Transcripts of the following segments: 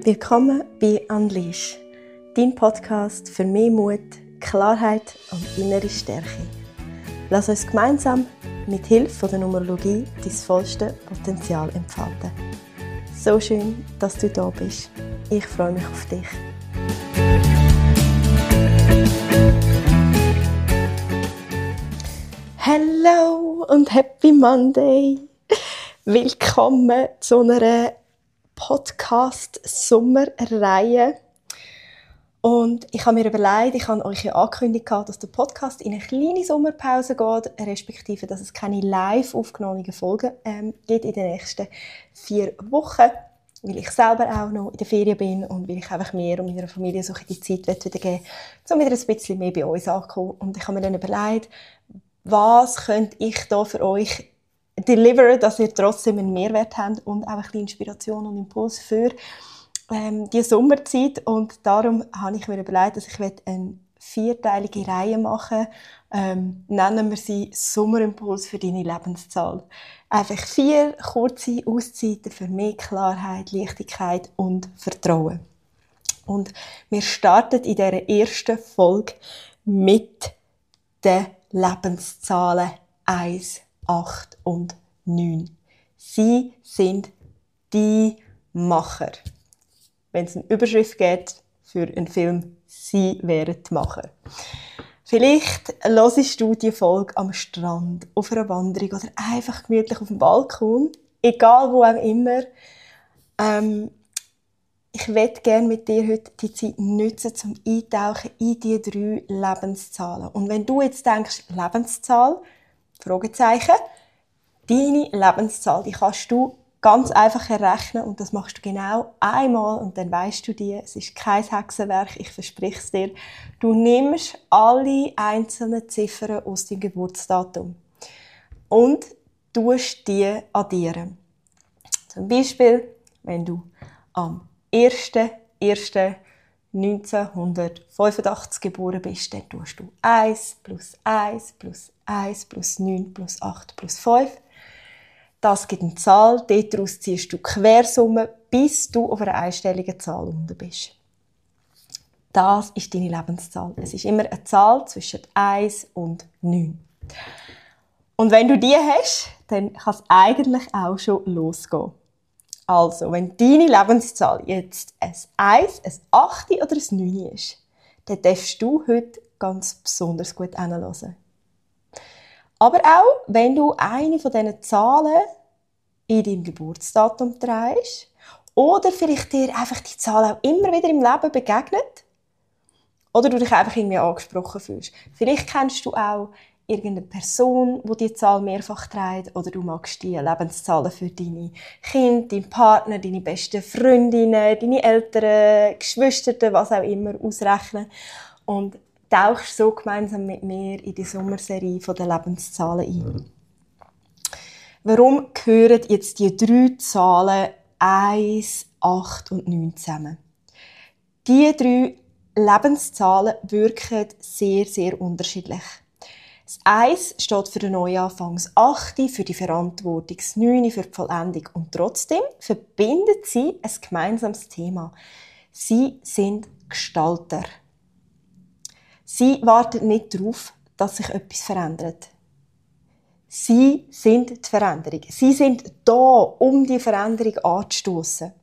Willkommen bei Unleash, dein Podcast für mehr Mut, Klarheit und innere Stärke. Lass uns gemeinsam mit Hilfe der Numerologie dein vollste Potenzial entfalten. So schön, dass du da bist. Ich freue mich auf dich. Hallo und Happy Monday! Willkommen zu einer Podcast-Sommerreihe. Und ich habe mir überlegt, ich habe euch ja angekündigt, dass der Podcast in eine kleine Sommerpause geht, respektive, dass es keine live aufgenommenen Folgen gibt in den nächsten 4 Wochen, weil ich selber auch noch in der Ferien bin und weil ich einfach mir und meiner Familie so die Zeit wieder geben will, um wieder ein bisschen mehr bei uns anzukommen. Und ich habe mir dann überlegt, was könnte ich da für euch deliveren, dass ihr trotzdem einen Mehrwert habt und auch ein bisschen Inspiration und Impuls für die Sommerzeit. Und darum habe ich mir überlegt, dass ich eine 4-teilige Reihe machen nennen wir sie Sommerimpuls für deine Lebenszahl. Einfach 4 kurze Auszeiten für mehr Klarheit, Leichtigkeit und Vertrauen. Und wir starten in dieser ersten Folge mit den Lebenszahlen 1, 8 und 9. Sie sind die Macher. Wenn es eine Überschrift gibt für einen Film, sie wären die Macher. Vielleicht hörst du die Folge am Strand, auf einer Wanderung oder einfach gemütlich auf dem Balkon, egal wo auch immer. Ich möchte gerne mit dir heute die Zeit nutzen, um eintauchen in die 3 Lebenszahlen. Und wenn du jetzt denkst, Lebenszahl, Fragezeichen, deine Lebenszahl, die kannst du ganz einfach errechnen und das machst du genau einmal und dann weisst du die. Es ist kein Hexenwerk, ich verspreche es dir. Du nimmst alle einzelnen Ziffern aus deinem Geburtsdatum und tust die addieren. Zum Beispiel, wenn du am 1.1.1985 geboren bist, dann tust du 1 plus 1 plus 1 plus 9 plus 8 plus 5. Das gibt eine Zahl, daraus ziehst du Quersumme, bis du auf einer einstelligen Zahl unten bist. Das ist deine Lebenszahl. Es ist immer eine Zahl zwischen 1 und 9. Und wenn du die hast, dann kann es eigentlich auch schon losgehen. Also, wenn deine Lebenszahl jetzt ein 1, ein 8 oder ein 9 ist, dann darfst du heute ganz besonders gut hinhören. Aber auch, wenn du eine von diesen Zahlen in deinem Geburtsdatum trägst oder vielleicht dir einfach die Zahl auch immer wieder im Leben begegnet oder du dich einfach irgendwie angesprochen fühlst. Vielleicht kennst du auch irgendeine Person, die die Zahl mehrfach trägt oder du magst die Lebenszahlen für deine Kinder, deinen Partner, deine besten Freundinnen, deine Eltern, Geschwister, was auch immer ausrechnen und tauchst so gemeinsam mit mir in die Sommerserie der Lebenszahlen ein. Warum gehören jetzt die 3 Zahlen 1, 8 und 9 zusammen? Die 3 Lebenszahlen wirken sehr, sehr unterschiedlich. Das 1 steht für den Neuanfang, das 8 für die Verantwortung, das 9 für die Vollendung. Und trotzdem verbinden sie ein gemeinsames Thema. Sie sind Gestalter. Sie warten nicht darauf, dass sich etwas verändert. Sie sind die Veränderung. Sie sind da, um die Veränderung anzustossen.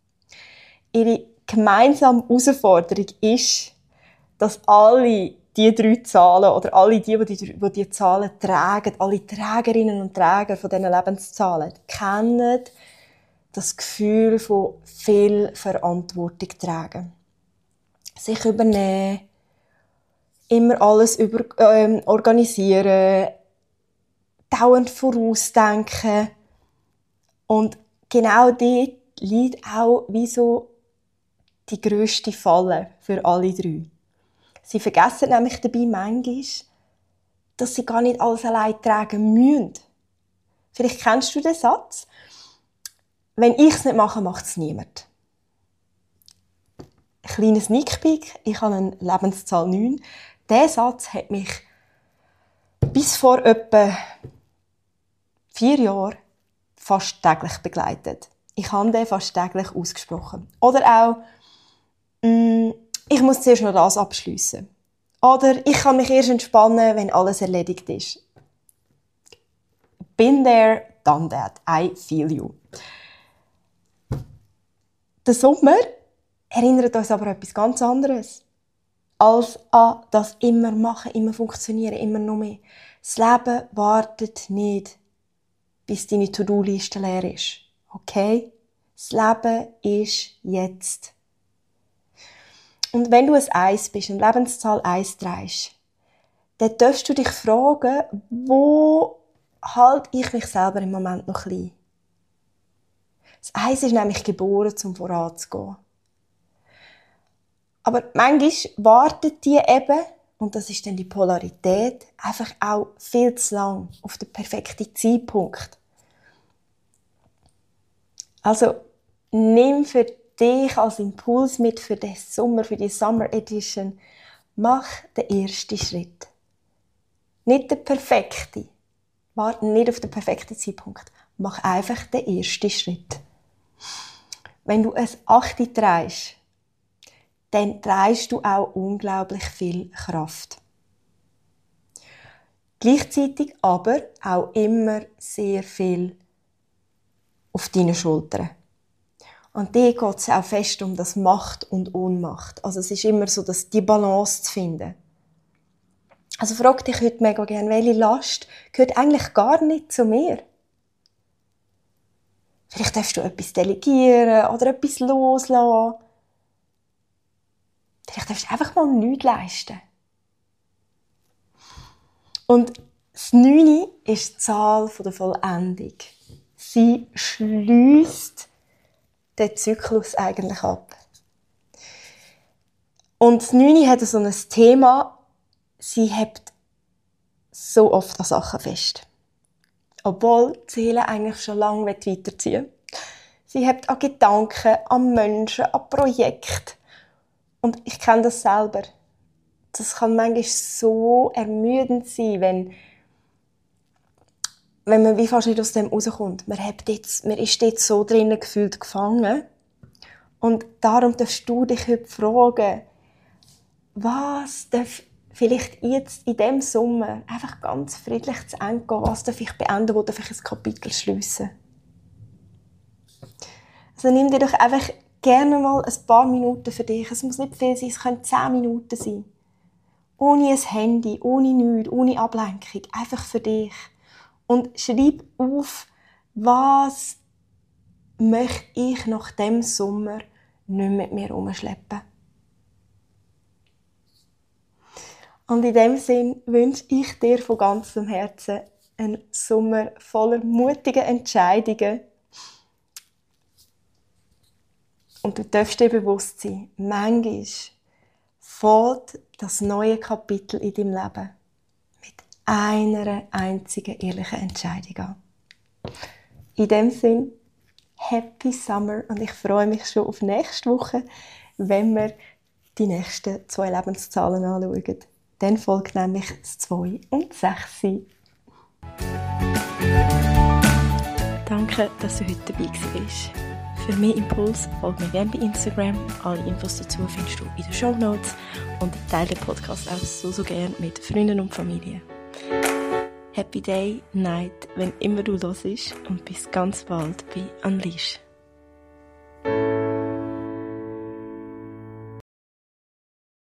Ihre gemeinsame Herausforderung ist, dass alle die 3 Zahlen oder alle die Zahlen tragen, alle Trägerinnen und Träger von diesen Lebenszahlen, kennen das Gefühl von viel Verantwortung tragen. Sich übernehmen, immer alles organisieren, dauernd vorausdenken. Und genau dort liegt auch wie so die grösste Falle für alle 3. Sie vergessen nämlich dabei manchmal, dass sie gar nicht alles allein tragen müssen. Vielleicht kennst du den Satz: Wenn ich es nicht mache, macht es niemand. Ein kleiner Sneak Peek, ich habe eine Lebenszahl 9. Dieser Satz hat mich bis vor etwa 4 Jahren fast täglich begleitet. Ich habe den fast täglich ausgesprochen. Oder auch, ich muss zuerst noch das abschliessen. Oder ich kann mich erst entspannen, wenn alles erledigt ist. Been there, done that. I feel you. Der Sommer erinnert uns aber an etwas ganz anderes. Als an das immer machen, immer funktionieren, immer noch mehr. Das Leben wartet nicht, bis deine To-Do-Liste leer ist. Okay? Das Leben ist jetzt. Und wenn du ein Eis bist, eine Lebenszahl 1 trägst, dann darfst du dich fragen, wo halte ich mich selber im Moment noch klein? Das Eis ist nämlich geboren, um voranzugehen. Aber manchmal wartet die eben, und das ist dann die Polarität, einfach auch viel zu lang auf den perfekten Zeitpunkt. Also nimm für dich als Impuls mit für den Sommer, für die Summer Edition. Mach den ersten Schritt. Nicht den perfekten. Warte nicht auf den perfekten Zeitpunkt. Mach einfach den ersten Schritt. Wenn du ein 8 trägst, dann trägst du auch unglaublich viel Kraft. Gleichzeitig aber auch immer sehr viel auf deinen Schultern. Und hier geht es auch fest um das Macht und Ohnmacht. Also es ist immer so, dass die Balance zu finden. Also frag dich heute mega gerne, welche Last gehört eigentlich gar nicht zu mir? Vielleicht darfst du etwas delegieren oder etwas loslassen. Vielleicht darfst du einfach mal nichts leisten. Und das 9 ist die Zahl der Vollendung. Sie schliesst den Zyklus eigentlich ab. Und das 9 hat so ein Thema, sie hebt so oft an Sachen fest. Obwohl die Seele eigentlich schon lange weiterziehen will. Sie hebt an Gedanken, an Menschen, an Projekte. Und ich kenne das selber. Das kann manchmal so ermüdend sein, wenn man wie fast nicht aus dem rauskommt. Man ist dort so drinnen gefühlt gefangen. Und darum darfst du dich heute fragen, was darf vielleicht jetzt in diesem Sommer einfach ganz friedlich zu Ende gehen? Was darf ich beenden? Wo darf ich ein Kapitel schliessen? Also nimm dir doch einfach gerne mal ein paar Minuten für dich. Es muss nicht viel sein, es können 10 Minuten sein. Ohne ein Handy, ohne nichts, ohne Ablenkung. Einfach für dich. Und schreib auf, was möchte ich nach dem Sommer nicht mit mir herumschleppen. Und in dem Sinn wünsche ich dir von ganzem Herzen einen Sommer voller mutiger Entscheidungen. Und du darfst dir bewusst sein, manchmal fängt das neue Kapitel in deinem Leben mit einer einzigen ehrlichen Entscheidung an. In dem Sinn, Happy Summer und ich freue mich schon auf nächste Woche, wenn wir die nächsten 2 Lebenszahlen anschauen. Dann folgt nämlich das 2 und 6. Danke, dass du heute dabei warst. Für mehr Impuls folg mir gerne bei Instagram. Alle Infos dazu findest du in den Shownotes und teile den Podcast auch so gerne mit Freunden und Familie. Happy Day, Night, wenn immer du los bist und bis ganz bald bei Unleash.